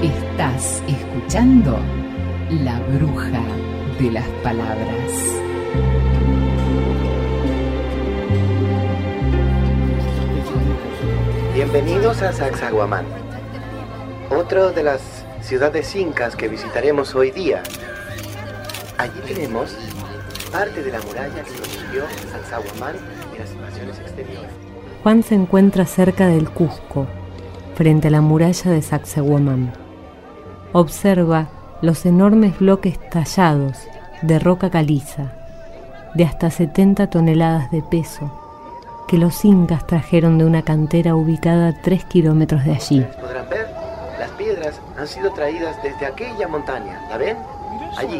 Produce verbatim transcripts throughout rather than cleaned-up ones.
Estás escuchando La Bruja de las Palabras. Bienvenidos a Sacsayhuamán, otro de las ciudades incas que visitaremos hoy día. Allí tenemos parte de la muralla que protegió Sacsayhuamán de las invasiones exteriores. Juan se encuentra cerca del Cusco, frente a la muralla de Sacsayhuamán. Observa los enormes bloques tallados de roca caliza, de hasta setenta toneladas de peso, que los incas trajeron de una cantera ubicada a tres kilómetros de allí. Podrán ver, las piedras han sido traídas desde aquella montaña. ¿La ven? Allí.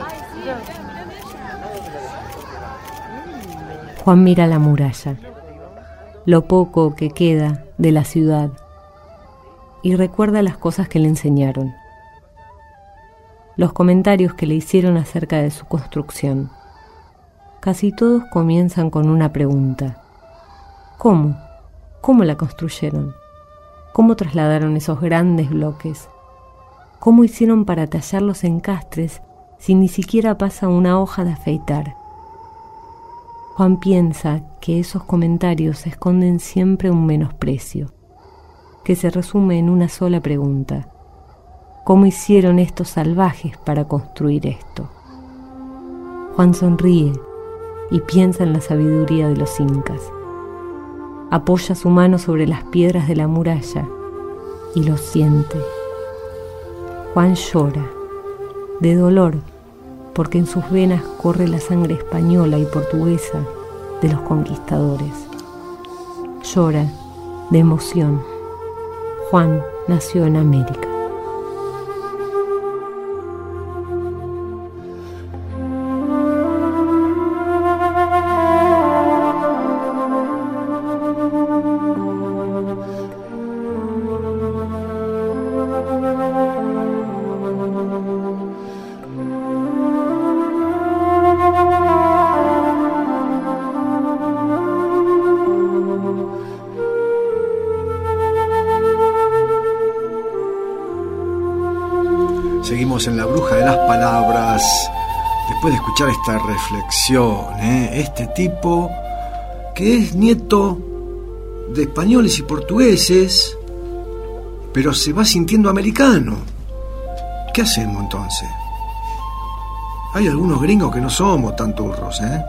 Juan mira la muralla, lo poco que queda de la ciudad, y recuerda las cosas que le enseñaron, los comentarios que le hicieron acerca de su construcción. Casi todos comienzan con una pregunta. ¿Cómo? ¿Cómo la construyeron? ¿Cómo trasladaron esos grandes bloques? ¿Cómo hicieron para tallar los encastres si ni siquiera pasa una hoja de afeitar? Juan piensa que esos comentarios esconden siempre un menosprecio, que se resume en una sola pregunta. ¿Cómo hicieron estos salvajes para construir esto? Juan sonríe y piensa en la sabiduría de los incas. Apoya su mano sobre las piedras de la muralla y lo siente. Juan llora, de dolor, porque en sus venas corre la sangre española y portuguesa de los conquistadores. Llora de emoción. Juan nació en América. Seguimos en La Bruja de las Palabras, después de escuchar esta reflexión, ¿eh? Este tipo que es nieto de españoles y portugueses, pero se va sintiendo americano. ¿Qué hacemos entonces? Hay algunos gringos que no somos tan turros, ¿eh?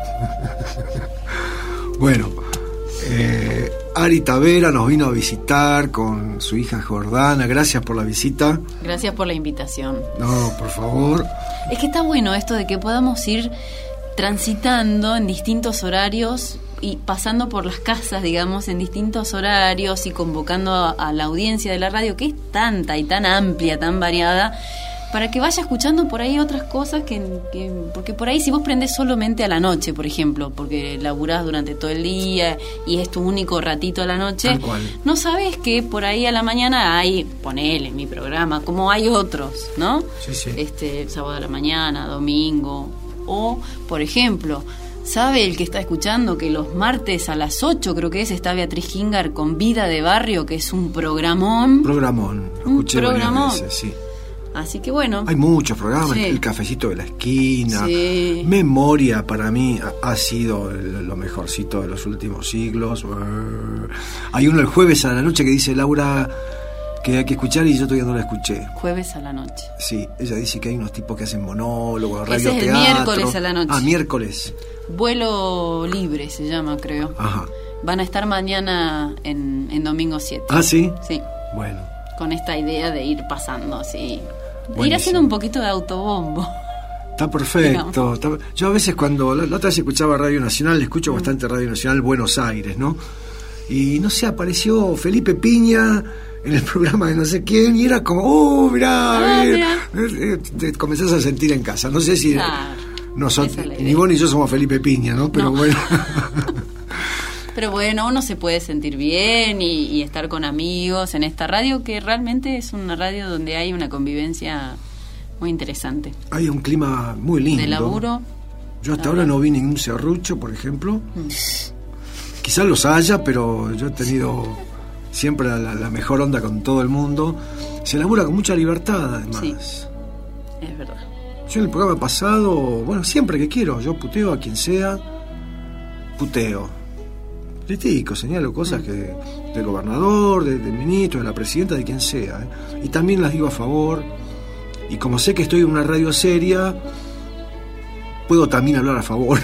Bueno, eh, Ari Tavera nos vino a visitar con su hija Jordana. Gracias por la visita. Gracias por la invitación. No, por favor. Es que está bueno esto de que podamos ir transitando en distintos horarios y pasando por las casas, digamos, en distintos horarios y convocando a, a la audiencia de la radio, que es tanta y tan amplia, tan variada, para que vaya escuchando por ahí otras cosas que, que... Porque por ahí si vos prendés solamente a la noche, por ejemplo, porque laburás durante todo el día y es tu único ratito a la noche, no sabés que por ahí a la mañana hay, ponele, mi programa, como hay otros, ¿no? Sí, sí. Este, sábado a la mañana, domingo. O, por ejemplo, ¿sabe el que está escuchando que los martes a las ocho, creo que es, está Beatriz Gingar con Vida de Barrio, que es un programón? Programón, lo un escuché programón. varias veces, sí. Así que bueno. Hay muchos programas, sí. El Cafecito de la Esquina, sí. Memoria para mí ha, ha sido el, lo mejorcito de los últimos siglos. Hay uno el jueves a la noche que dice Laura que hay que escuchar y yo todavía no la escuché. Jueves a la noche. Sí, ella dice que hay unos tipos que hacen monólogos, Ese es el radioteatro. miércoles a la noche. Ah, miércoles. Vuelo libre se llama, creo. Ajá. Van a estar mañana en, en domingo siete. Ah, ¿sí? Sí. Bueno. Con esta idea de ir pasando así. Buenísimo. Ir haciendo un poquito de autobombo. Está perfecto. Está... Yo a veces cuando la, la otra vez escuchaba Radio Nacional, escucho mm. bastante Radio Nacional Buenos Aires, ¿no? Y no sé, apareció Felipe Piña en el programa de no sé quién y era como, ¡oh, mirá! Ah, mirá. Te comenzás a sentir en casa. No sé si claro, nosotros, ni vos ni yo somos Felipe Piña, ¿no? Pero no. Bueno. Pero bueno, uno se puede sentir bien y, y estar con amigos en esta radio, que realmente es una radio donde hay una convivencia muy interesante. Hay un clima muy lindo. De laburo. Yo hasta ahora no vi ningún serrucho, por ejemplo. Mm. Quizás los haya, pero yo he tenido siempre la, la mejor onda con todo el mundo. Se labura con mucha libertad, además. Sí, es verdad. Yo en el programa pasado, bueno, siempre que quiero, yo puteo a quien sea, puteo. Critico, señalo cosas que del gobernador, de, del ministro, de la presidenta, de quien sea, ¿eh? Y también las digo a favor. Y como sé que estoy en una radio seria, puedo también hablar a favor.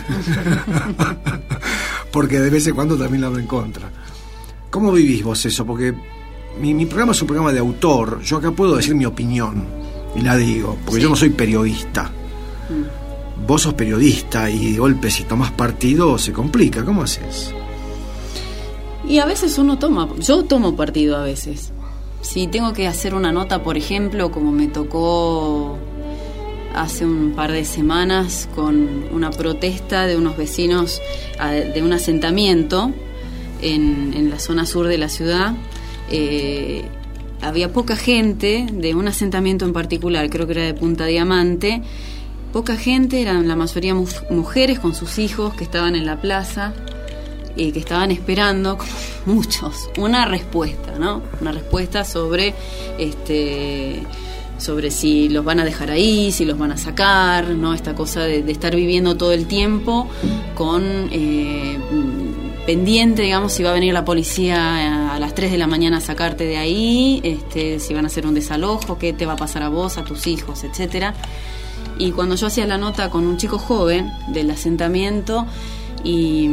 Porque de vez en cuando también la hablo en contra. ¿Cómo vivís vos eso? Porque mi, mi programa es un programa de autor. Yo acá puedo decir mi opinión y la digo, porque sí. Yo no soy periodista. Mm. Vos sos periodista y de golpe si tomás partido se complica. ¿Cómo haces? Y a veces uno toma, yo tomo partido a veces. Si tengo que hacer una nota, por ejemplo, como me tocó hace un par de semanas con una protesta de unos vecinos de un asentamiento en, en la zona sur de la ciudad. Eh, había poca gente de un asentamiento en particular, creo que era de Punta Diamante. Poca gente, eran la mayoría mu- mujeres con sus hijos que estaban en la plaza, eh, que estaban esperando, como muchos, una respuesta, ¿no? Una respuesta sobre este sobre si los van a dejar ahí, si los van a sacar, ¿no? Esta cosa de, de estar viviendo todo el tiempo con eh, pendiente, digamos, si va a venir la policía a las tres de la mañana a sacarte de ahí, este, si van a hacer un desalojo, qué te va a pasar a vos, a tus hijos, etcétera. Y cuando yo hacía la nota con un chico joven del asentamiento, y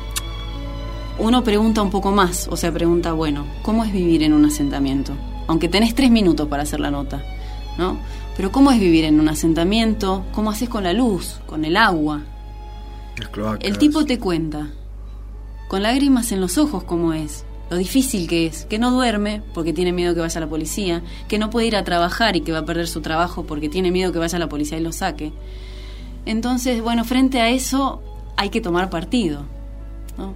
uno pregunta un poco más, o sea, pregunta, bueno, ¿cómo es vivir en un asentamiento? Aunque tenés tres minutos para hacer la nota, ¿no? Pero ¿cómo es vivir en un asentamiento? ¿Cómo haces con la luz, con el agua? Las cloacas. El tipo te cuenta, con lágrimas en los ojos, cómo es, lo difícil que es, que no duerme porque tiene miedo que vaya la policía, que no puede ir a trabajar y que va a perder su trabajo porque tiene miedo que vaya la policía y lo saque. Entonces, bueno, frente a eso hay que tomar partido, ¿no?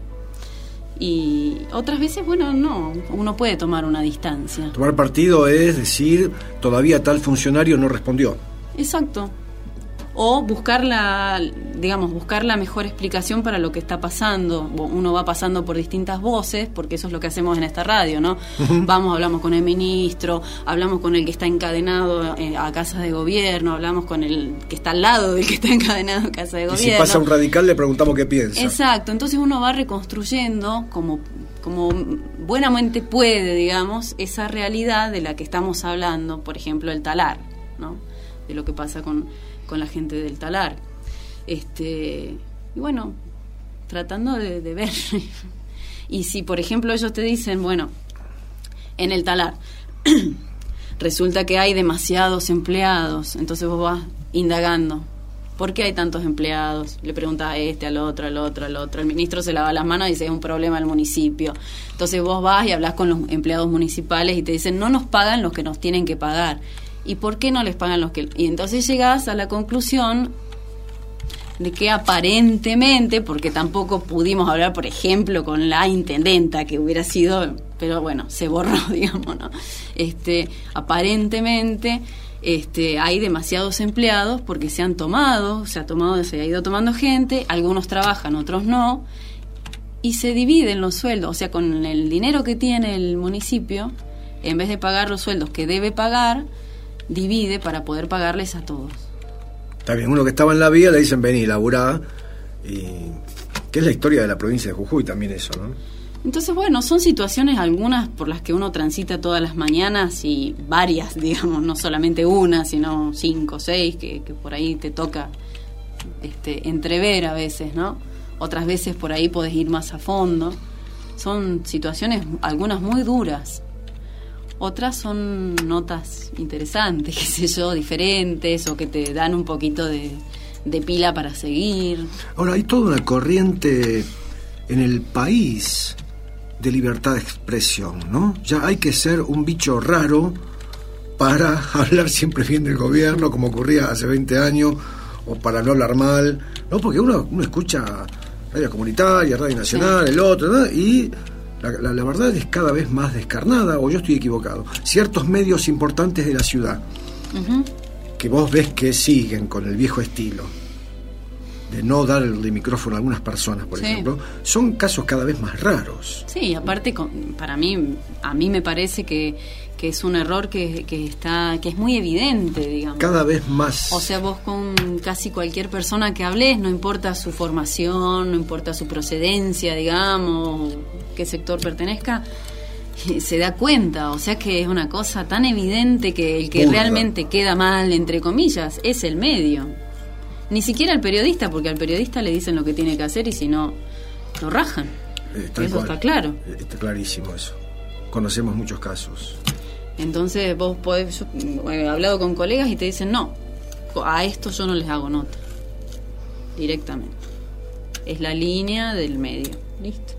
Y otras veces, bueno, no, uno puede tomar una distancia. Tomar partido es decir, todavía tal funcionario no respondió. Exacto. O buscar la, digamos, buscar la mejor explicación para lo que está pasando. Uno va pasando por distintas voces, porque eso es lo que hacemos en esta radio, ¿no? Uh-huh. Vamos, hablamos con el ministro, hablamos con el que está encadenado a casas de gobierno, hablamos con el que está al lado del que está encadenado a casa de gobierno. Y si pasa un radical le preguntamos qué piensa. Exacto, entonces uno va reconstruyendo como, como buenamente puede, digamos, esa realidad de la que estamos hablando, por ejemplo, el talar, ¿no? De lo que pasa con... con la gente del talar, este y bueno, tratando de, de ver. Y si por ejemplo ellos te dicen, bueno, en el talar resulta que hay demasiados empleados, entonces vos vas indagando, ¿por qué hay tantos empleados? Le preguntas a este, al otro, al otro, al otro, el ministro se lava las manos y dice, es un problema del municipio. Entonces vos vas y hablas con los empleados municipales y te dicen, no nos pagan los que nos tienen que pagar. ¿Y por qué no les pagan los que...? Y entonces llegás a la conclusión de que aparentemente, porque tampoco pudimos hablar, por ejemplo, con la intendenta, que hubiera sido, pero bueno, se borró, digamos, ¿no? Este, aparentemente este, hay demasiados empleados porque se han tomado, se ha tomado, se ha ido tomando gente, algunos trabajan, otros no, y se dividen los sueldos, o sea, con el dinero que tiene el municipio, en vez de pagar los sueldos que debe pagar, divide para poder pagarles a todos. Está bien, uno que estaba en la vía le dicen vení, laburá, y que es la historia de la provincia de Jujuy también eso, ¿no? Entonces, bueno, son situaciones algunas por las que uno transita todas las mañanas y varias, digamos, no solamente una, sino cinco, seis, que, que por ahí te toca este, entrever a veces, ¿no? Otras veces por ahí podés ir más a fondo. Son situaciones, algunas muy duras. Otras son notas interesantes, qué sé yo, diferentes, o que te dan un poquito de, de pila para seguir. Ahora, hay toda una corriente en el país de libertad de expresión, ¿no? Ya hay que ser un bicho raro para hablar siempre bien del gobierno, como ocurría hace veinte años, o para no hablar mal, ¿no? Porque uno, uno escucha radio comunitaria, radio nacional, sí. El otro, ¿no? Y... La, la, la verdad es cada vez más descarnada, o yo estoy equivocado. Ciertos medios importantes de la ciudad, uh-huh. que vos ves que siguen con el viejo estilo de no dar el micrófono a algunas personas, por sí. ejemplo, son casos cada vez más raros. Sí, aparte, para mí, a mí me parece que, que es un error que, que está que es muy evidente, digamos. Cada vez más. O sea, vos con casi cualquier persona que hables, no importa su formación, no importa su procedencia, digamos, qué sector pertenezca, se da cuenta. O sea que es una cosa tan evidente que el que Burda. realmente queda mal, entre comillas, es el medio. Ni siquiera al periodista, porque al periodista le dicen lo que tiene que hacer y si no, lo rajan. Eh, eso cual. Está claro. Eh, está clarísimo eso. Conocemos muchos casos. Entonces vos podés... Yo he hablado con colegas y te dicen, no, a esto yo no les hago nota. Directamente. Es la línea del medio. Listo.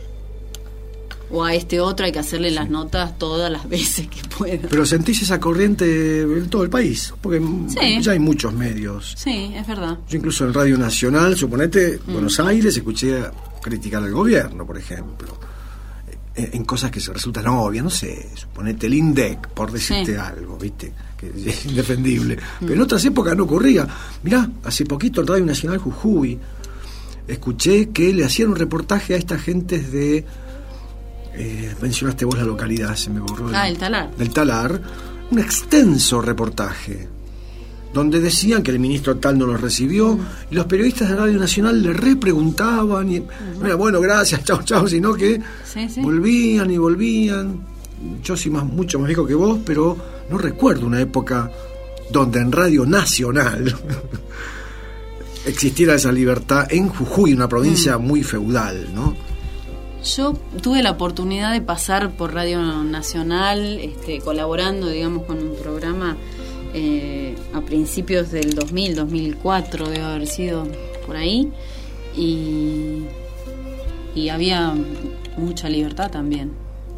O a este otro hay que hacerle sí. las notas todas las veces que pueda. Pero sentís esa corriente en todo el país, porque sí. ya hay muchos medios. Sí, es verdad. Yo incluso en Radio Nacional, suponete, mm. Buenos Aires, escuché criticar al gobierno, por ejemplo, en, en cosas que se resultan obvias, no sé, suponete el INDEC, por decirte sí. algo, ¿viste? Que es indefendible. Mm. Pero en otras épocas no ocurría. Mirá, hace poquito en Radio Nacional Jujuy, escuché que le hacían un reportaje a estas gentes de... Eh, mencionaste vos la localidad, se me borró. Ah, el Talar. Del Talar, un extenso reportaje donde decían que el ministro tal no los recibió mm. y los periodistas de Radio Nacional le repreguntaban y mm. no era bueno, gracias, chao, chao, sino que sí, sí. volvían y volvían. Yo soy más, mucho más viejo que vos, pero no recuerdo una época donde en Radio Nacional existiera esa libertad en Jujuy, una provincia mm. muy feudal, ¿no? Yo tuve la oportunidad de pasar por Radio Nacional, este, colaborando, digamos, con un programa eh, a principios del dos mil, dos mil cuatro, debe haber sido por ahí, y, y había mucha libertad también.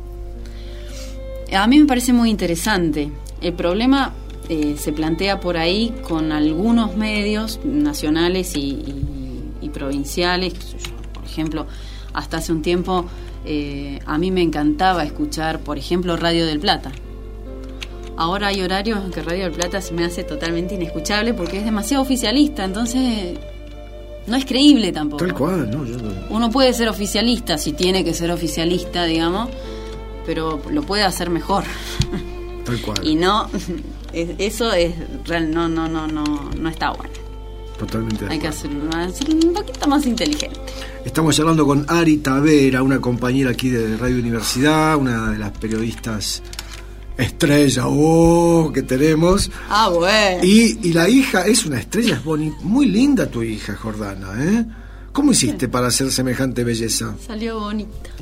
A mí me parece muy interesante. El problema eh, se plantea por ahí con algunos medios nacionales y, y, y provinciales, por ejemplo... Hasta hace un tiempo eh, a mí me encantaba escuchar, por ejemplo, Radio del Plata. Ahora hay horarios en que Radio del Plata se me hace totalmente inescuchable porque es demasiado oficialista, entonces no es creíble tampoco. Tal cual, ¿no? Yo no... Uno puede ser oficialista si tiene que ser oficialista, digamos, pero lo puede hacer mejor. Tal cual. Y no, eso es real, no, no, no, no, no está bueno. Totalmente. Hay que hacerlo, hacerlo un poquito más inteligente. Estamos hablando con Ari Tavera, una compañera aquí de Radio Universidad, una de las periodistas estrella oh, que tenemos. Ah, bueno. Y, y la hija es una estrella, es boni- muy linda tu hija, Jordana, ¿eh? ¿Cómo hiciste para hacer semejante belleza? Salió bonita.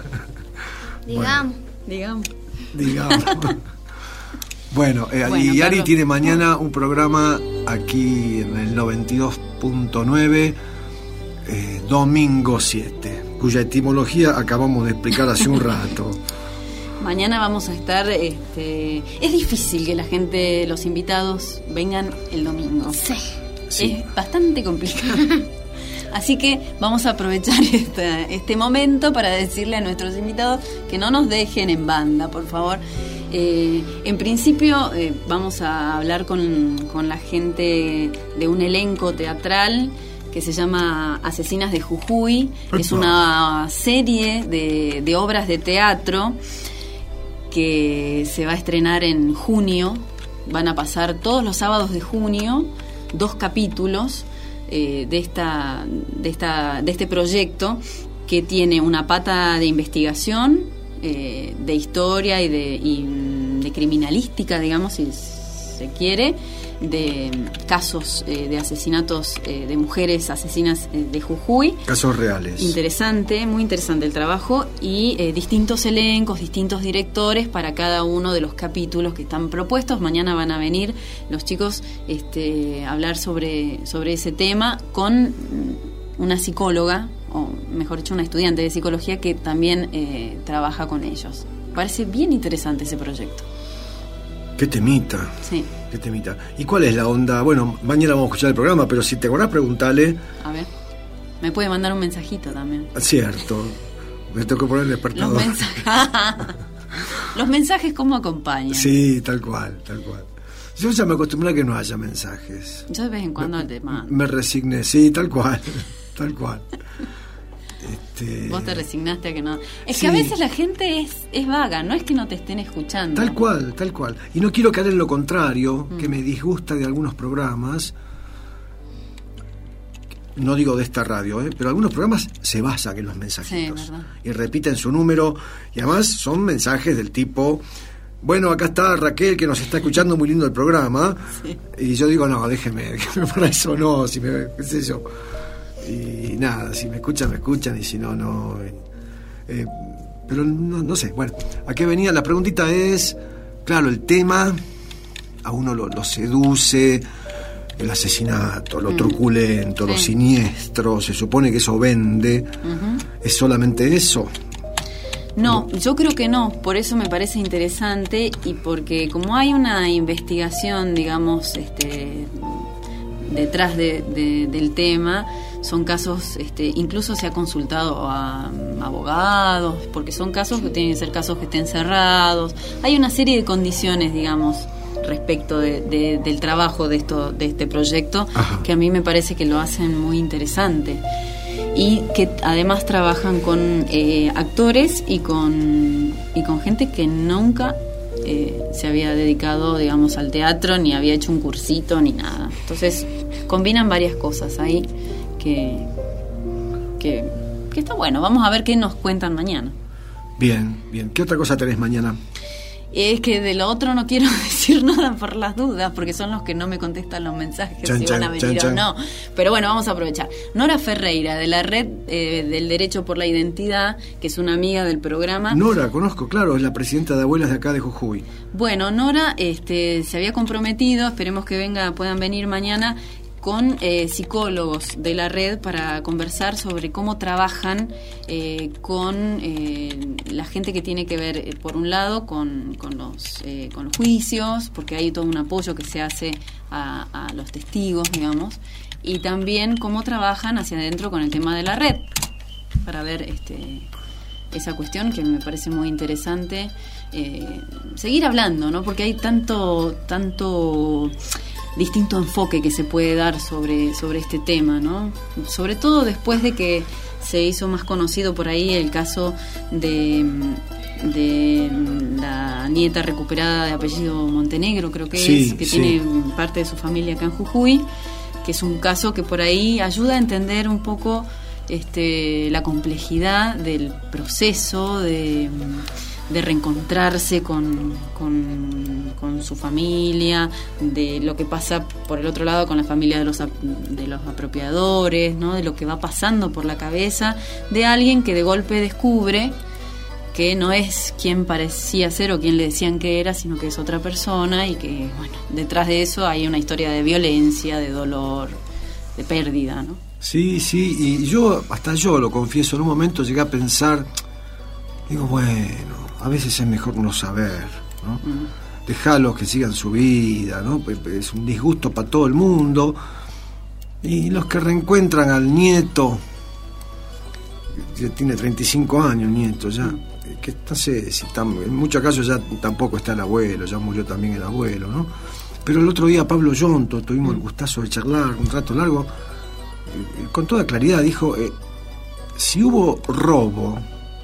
Digamos. Digamos. Digamos. Bueno, eh, bueno, y Ari Carlos tiene mañana un programa aquí en el noventa y dos punto nueve, eh, domingo siete, cuya etimología acabamos de explicar hace un rato. Mañana vamos a estar, este, es difícil que la gente, los invitados, vengan el domingo. Sí. sí. Es bastante complicado. Así que vamos a aprovechar esta, este momento para decirle a nuestros invitados que no nos dejen en banda, por favor. Eh, en principio eh, vamos a hablar con, con la gente de un elenco teatral que se llama Asesinas de Jujuy. Es una serie de, de obras de teatro que se va a estrenar en junio. Van a pasar todos los sábados de junio dos capítulos eh, de esta, de esta, de este proyecto que tiene una pata de investigación, Eh, de historia y de, y de criminalística, digamos, si se quiere, de casos eh, de asesinatos eh, de mujeres asesinas eh, de Jujuy. Casos reales. Interesante, muy interesante el trabajo y eh, distintos elencos, distintos directores para cada uno de los capítulos que están propuestos. Mañana van a venir los chicos este, a hablar sobre, sobre ese tema con una psicóloga, o mejor dicho, una estudiante de psicología que también eh, trabaja con ellos. Parece bien interesante ese proyecto. Qué temita. Sí. Qué temita. ¿Y cuál es la onda? Bueno, mañana vamos a escuchar el programa, pero si te acordás, preguntale. A ver, me puede mandar un mensajito también. Cierto. Me tocó poner el despertador. Los mensajes, Los mensajes ¿cómo acompañan? Sí, tal cual, tal cual. Yo ya me acostumbré a que no haya mensajes. Yo de vez en cuando me, te mando. Me resigné, sí, tal cual, tal cual. Este... Vos te resignaste a que no. Es sí. que a veces la gente es, es vaga, no es que no te estén escuchando. Tal cual, tal cual. Y no quiero caer en lo contrario, mm. que me disgusta de algunos programas. No digo de esta radio, ¿eh? Pero algunos programas se basan en los mensajitos. Sí, ¿verdad? Y repiten su número. Y además son mensajes del tipo: bueno, acá está Raquel, que nos está escuchando, muy lindo el programa. Sí. Y yo digo, no, déjeme, déjeme para eso no, si me, qué sé yo. Y nada, si me escuchan, me escuchan, y si no, no. Eh, eh, pero no, no sé, bueno, ¿a qué venía? La preguntita es, claro, el tema a uno lo, lo seduce, el asesinato, lo mm. truculento, sí. lo siniestro, se supone que eso vende. Uh-huh. ¿Es solamente eso? No, yo creo que no, por eso me parece interesante, y porque como hay una investigación, digamos, este, detrás de, de, del tema, son casos, este, incluso se ha consultado a abogados, porque son casos que tienen que ser casos que estén cerrados, hay una serie de condiciones, digamos, respecto de, de, del trabajo de esto, de este proyecto, Ajá. que a mí me parece que lo hacen muy interesante. Y que además trabajan con eh, actores y con y con gente que nunca eh, se había dedicado, digamos, al teatro, ni había hecho un cursito ni nada. Entonces combinan varias cosas ahí que, que, que está bueno. Vamos a ver qué nos cuentan mañana. Bien, bien. ¿Qué otra cosa tenés mañana? Es que de lo otro no quiero decir nada por las dudas, porque son los que no me contestan los mensajes, chan, si chan, van a venir chan, o no. Pero bueno, vamos a aprovechar. Nora Ferreira, de la Red eh, del Derecho por la Identidad, que es una amiga del programa. Nora, conozco, claro, es la presidenta de Abuelas de acá de Jujuy. Bueno, Nora este, se había comprometido, esperemos que venga, puedan venir mañana, con eh, psicólogos de la red para conversar sobre cómo trabajan eh, con eh, la gente que tiene que ver, eh, por un lado, con, con, los, eh, con los juicios, porque hay todo un apoyo que se hace a, a los testigos, digamos, y también cómo trabajan hacia adentro con el tema de la red, para ver este, esa cuestión que me parece muy interesante. Eh, seguir hablando, ¿no? Porque hay tanto, tanto... distinto enfoque que se puede dar sobre, sobre este tema, ¿no? Sobre todo después de que se hizo más conocido por ahí el caso de, de la nieta recuperada de apellido Montenegro, creo que sí, es, que sí. tiene parte de su familia acá en Jujuy, que es un caso que por ahí ayuda a entender un poco este, la complejidad del proceso de... de reencontrarse con, con, con su familia, de lo que pasa por el otro lado con la familia de los, de los apropiadores, ¿no? De lo que va pasando por la cabeza de alguien que de golpe descubre que no es quien parecía ser o quien le decían que era, sino que es otra persona, y que, bueno, detrás de eso hay una historia de violencia, de dolor, de pérdida, ¿no? Sí, sí, y yo, hasta yo lo confieso, en un momento llegué a pensar, digo, bueno, a veces es mejor no saber, ¿no? Uh-huh. Dejarlos que sigan su vida, ¿no? Es un disgusto para todo el mundo. Y los que reencuentran al nieto, que tiene treinta y cinco años, el nieto ya, uh-huh. que no sé si tam, en muchos casos ya tampoco está el abuelo, ya murió también el abuelo, ¿no? Pero el otro día Pablo Yonto, tuvimos uh-huh. el gustazo de charlar un rato largo, eh, con toda claridad dijo, eh, si hubo robo,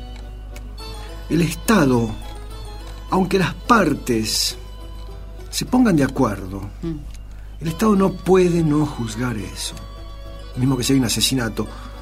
el Estado, aunque las partes se pongan de acuerdo, mm. el Estado no puede no juzgar eso. Mismo que si hay un asesinato.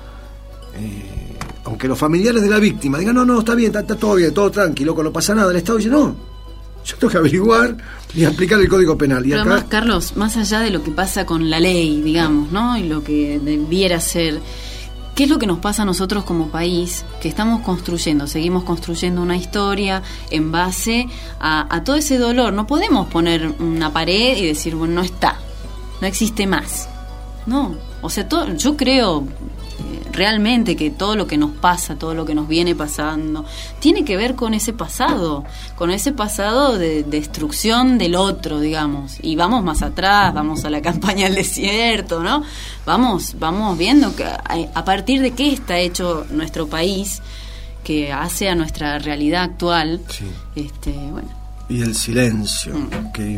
Eh, aunque los familiares de la víctima digan, no, no, está bien, está, está todo bien, todo tranquilo, no pasa nada, el Estado dice, no, yo tengo que averiguar y aplicar el Código Penal. Y Pero acá... además, Carlos, más allá de lo que pasa con la ley, digamos, ¿no? Y lo que debiera ser... ¿Qué es lo que nos pasa a nosotros como país? Que estamos construyendo, seguimos construyendo una historia en base a, a todo ese dolor. No podemos poner una pared y decir, bueno, no está, no existe más. No, o sea, todo, yo creo eh, realmente que todo lo que nos pasa, todo lo que nos viene pasando, tiene que ver con ese pasado, con ese pasado de, de destrucción del otro, digamos. Y vamos más atrás, vamos a la campaña del desierto, ¿no? Vamos, vamos viendo que a, a partir de qué está hecho nuestro país, que hace a nuestra realidad actual. Sí. Este, bueno. Y el silencio, mm. que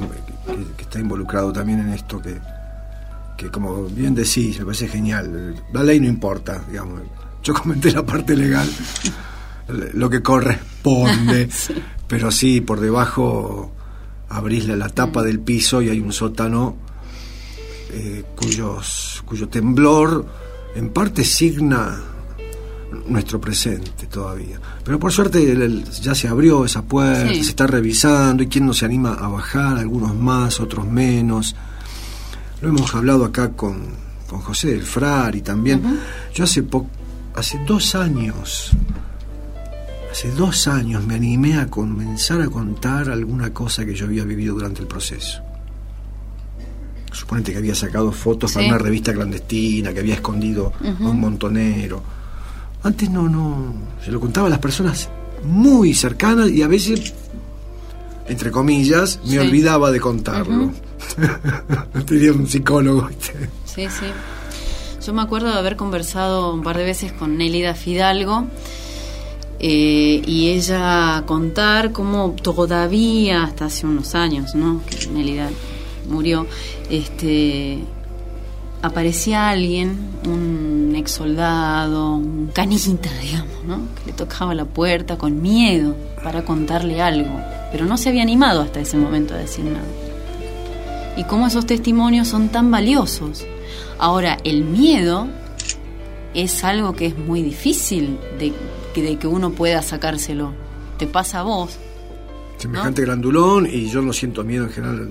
que, que está involucrado también en esto, que, que como bien decís, me parece genial. La ley no importa, digamos. Yo comenté la parte legal, lo que corresponde, sí. Pero sí, por debajo abrís la, la tapa del piso y hay un sótano eh, cuyos, cuyo temblor en parte signa nuestro presente todavía. Pero por suerte el, el, ya se abrió esa puerta, sí. Se está revisando, y quién no se anima a bajar, algunos más, otros menos. Lo hemos hablado acá con, con José del Frari también. Uh-huh. Yo hace po- hace dos años hace dos años me animé a comenzar a contar alguna cosa que yo había vivido durante el proceso. Suponete que había sacado fotos, sí, para una revista clandestina, que había escondido, uh-huh, a un montonero. Antes no, no, se lo contaba a las personas muy cercanas y a veces, entre comillas, me, sí, olvidaba de contarlo. Uh-huh. Tenía un psicólogo. Sí, sí. Yo me acuerdo de haber conversado un par de veces con Nélida Fidalgo, eh, y ella contar cómo todavía, hasta hace unos años, ¿no?, que Nélida murió, este... aparecía alguien, un ex soldado, un canita, digamos, ¿no?, que le tocaba la puerta con miedo para contarle algo, pero no se había animado hasta ese momento a decir nada. Y cómo esos testimonios son tan valiosos. Ahora, el miedo es algo que es muy difícil de, de que uno pueda sacárselo. Te pasa a vos, semejante, ¿no?, grandulón, y yo no siento miedo en general.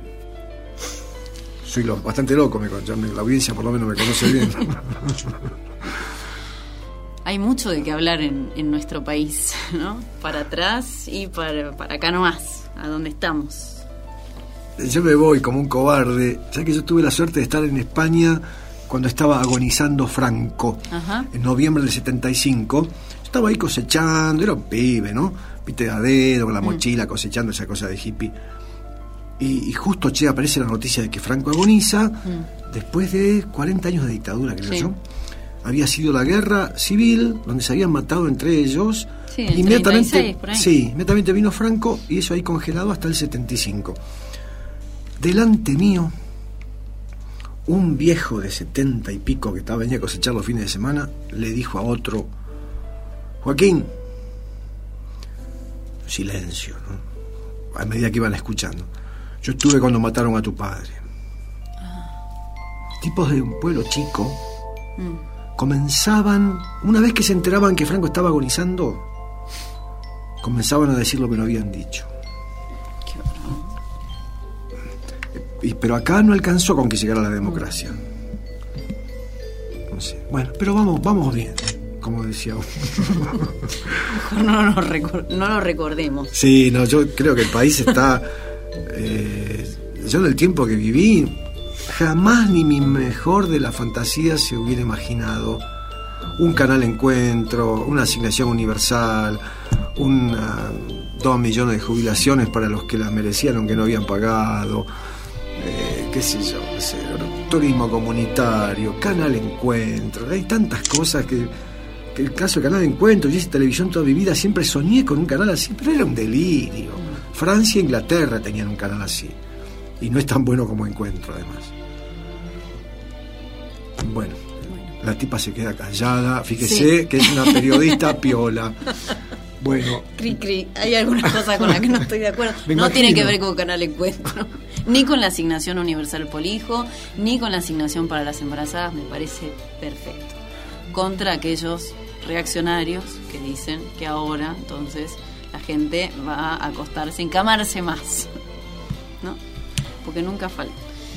Soy lo, bastante loco, me, ya me, la audiencia por lo menos me conoce bien. Hay mucho de qué hablar en, en nuestro país, ¿no? Para atrás y para, para acá nomás, a donde estamos. Yo me voy como un cobarde, ya que yo tuve la suerte de estar en España cuando estaba agonizando Franco. Ajá. En noviembre del setenta y cinco. Estaba ahí cosechando, era un pibe, ¿no? Viste, a dedo, con la mochila, mm. cosechando, esa cosa de hippie. Y, y justo, che, aparece la noticia de que Franco agoniza, mm. después de cuarenta años de dictadura, creo, sí, yo. Había sido la guerra civil, donde se habían matado entre ellos. Sí, el inmediatamente, treinta y seis, por ahí. Sí, inmediatamente vino Franco, y eso ahí congelado hasta el setenta y cinco. Delante mío, un viejo de setenta y pico que estaba, venía a cosechar los fines de semana, le dijo a otro: Joaquín. Silencio, ¿no?, a medida que iban escuchando. Yo estuve cuando mataron a tu padre. Ah. Tipos de un pueblo chico mm. comenzaban, una vez que se enteraban que Franco estaba agonizando, comenzaban a decir lo que no habían dicho. Qué bravo. Y, pero acá no alcanzó con que llegara la democracia. No sé. Bueno, pero vamos, vamos bien, como decía uno. Mejor no, no, recor- no lo recordemos. Sí, no, yo creo que el país está... Eh, yo en el tiempo que viví, jamás ni mi mejor de la fantasía se hubiera imaginado un canal Encuentro, una asignación universal, una, dos millones de jubilaciones para los que las merecían aunque no habían pagado, eh, qué sé yo, qué sé, turismo comunitario, canal Encuentro. Hay tantas cosas que, que el caso del canal Encuentro, yo hice televisión toda mi vida, siempre soñé con un canal así, pero era un delirio. Francia e Inglaterra tenían un canal así, y no es tan bueno como Encuentro, además. Bueno, bueno. La tipa se queda callada, fíjese, sí, que es una periodista piola. Bueno, cri, cri. Hay algunas cosas con las que no estoy de acuerdo. No imagino. Tiene que ver con Canal Encuentro, ni con la asignación universal por hijo, ni con la asignación para las embarazadas. Me parece perfecto. Contra aquellos reaccionarios que dicen que ahora, entonces, la gente va a acostarse, encamarse más, ¿no? Porque nunca falta.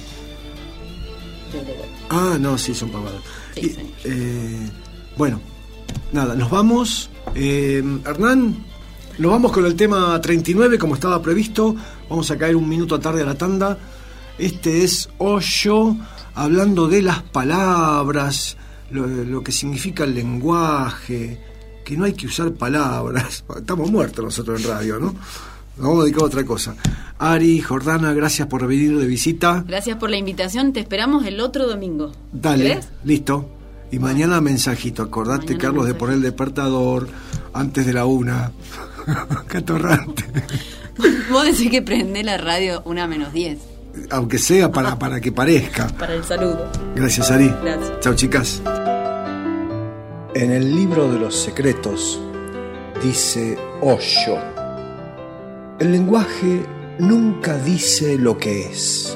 Ah, no, sí, son pavadas. Sí, y, eh, bueno, nada, nos vamos. Eh, Hernán, nos vamos con el tema treinta y nueve, como estaba previsto. Vamos a caer un minuto tarde a la tanda. Este es Hoyo, hablando de las palabras, lo, lo que significa el lenguaje, que no hay que usar palabras. Estamos muertos nosotros en radio, ¿no? Nos vamos a dedicar a otra cosa. Ari, Jordana, gracias por venir de visita. Gracias por la invitación, te esperamos el otro domingo. Dale, ¿querés? Listo. Y mañana mensajito, acordate, mañana Carlos, mensajito, de poner el despertador antes de la una. Qué atorrante. Vos decís que prende la radio una menos diez. Aunque sea para, para que parezca. Para el saludo. Gracias, Ari. Gracias. Chao, chicas. En el libro de los secretos dice Osho: el lenguaje nunca dice lo que es.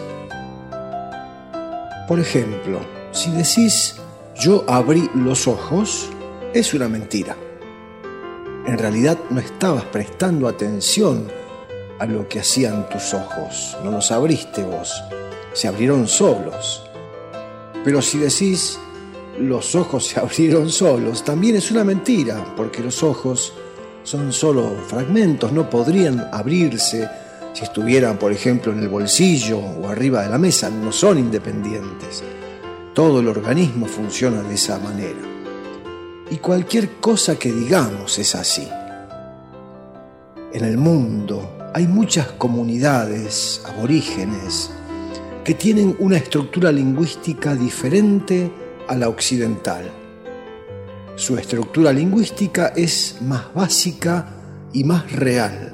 Por ejemplo, si decís yo abrí los ojos, es una mentira. En realidad no estabas prestando atención a lo que hacían tus ojos, no los abriste vos, se abrieron solos. Pero si decís los ojos se abrieron solos, también es una mentira, porque los ojos son solo fragmentos, no podrían abrirse si estuvieran, por ejemplo, en el bolsillo o arriba de la mesa, no son independientes. Todo el organismo funciona de esa manera. Y cualquier cosa que digamos es así. En el mundo hay muchas comunidades aborígenes que tienen una estructura lingüística diferente a la occidental. Su estructura lingüística es más básica y más real.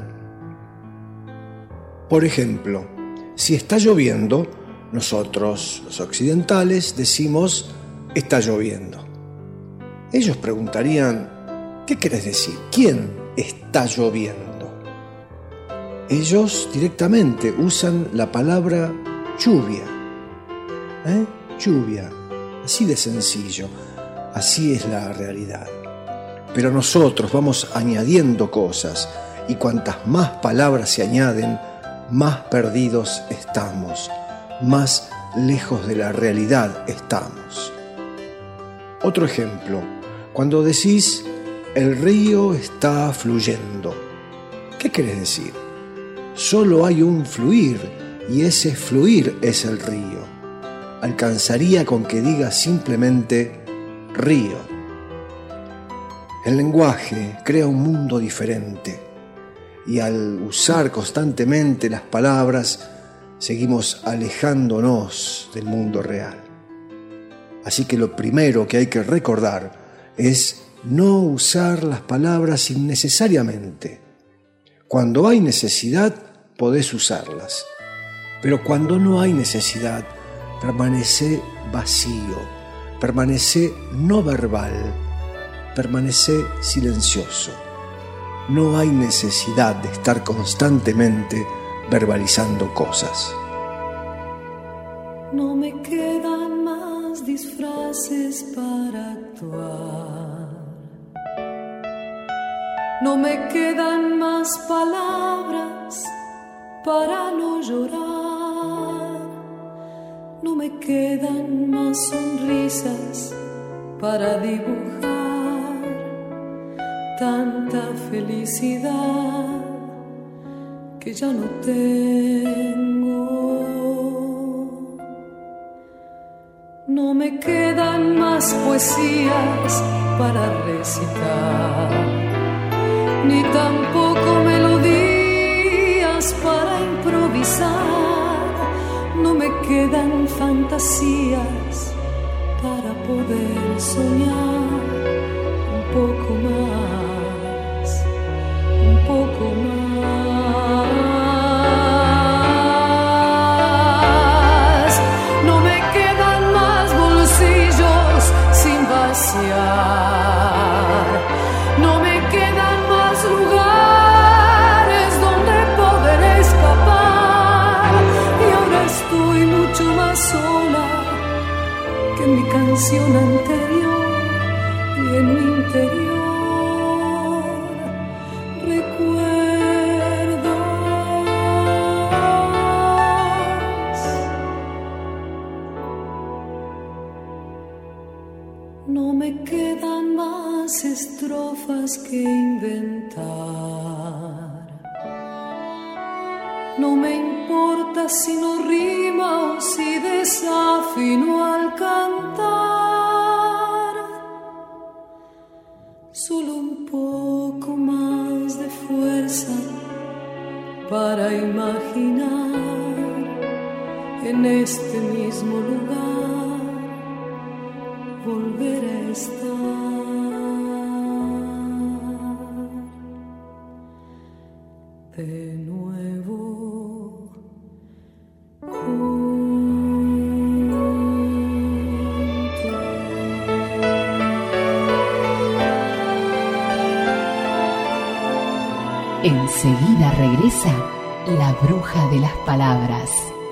Por ejemplo, si está lloviendo, nosotros, los occidentales, decimos está lloviendo. Ellos preguntarían, ¿qué querés decir? ¿Quién está lloviendo? Ellos directamente usan la palabra lluvia. ¿Eh? Lluvia. Así de sencillo. Así es la realidad. Pero nosotros vamos añadiendo cosas, y cuantas más palabras se añaden, más perdidos estamos, más lejos de la realidad estamos. Otro ejemplo, cuando decís el río está fluyendo, ¿qué querés decir? Solo hay un fluir, y ese fluir es el río. Alcanzaría con que digas simplemente río. El lenguaje crea un mundo diferente, y al usar constantemente las palabras, seguimos alejándonos del mundo real. Así que lo primero que hay que recordar es no usar las palabras innecesariamente. Cuando hay necesidad, podés usarlas, pero cuando no hay necesidad, permanece vacío, permanece no verbal, permanece silencioso. No hay necesidad de estar constantemente verbalizando cosas. No me quedan más disfraces para actuar. No me quedan más palabras para no llorar. No me quedan más sonrisas para dibujar. Tanta felicidad que ya no tengo. No me quedan más poesías para recitar, ni tampoco melodías para improvisar. No me quedan fantasías para poder soñar un poco más, un poco más. No me quedan más bolsillos sin vaciar. No me quedan más lugares donde poder escapar. Y ahora estoy mucho más sola que en mi canción anterior. Y en mi interior recuerdos. No me quedan más estrofas que inventar. No me importa si no rima o si desafino al cantar. Solo un poco más de fuerza para imaginar en este mismo lugar volver a estar de nuevo. Enseguida regresa la bruja de las palabras.